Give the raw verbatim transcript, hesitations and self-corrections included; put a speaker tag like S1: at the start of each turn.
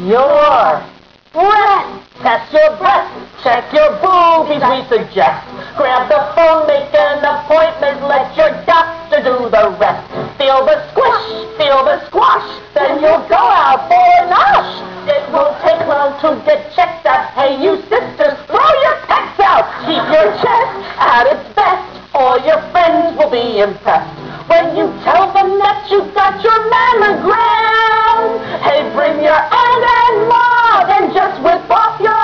S1: your breath. Test your breath, check your boobies, we suggest. Grab the phone, make an appointment, let your doctor do the rest. Feel the squish, feel the squash, then you'll go out for a nosh. It won't take long to get checked out. Hey, you sisters, throw your pecs out. Keep your chest at its best, all your friends will be impressed when you tell them that you got your mammogram. Hey, bring your aunt and mom and just whip off your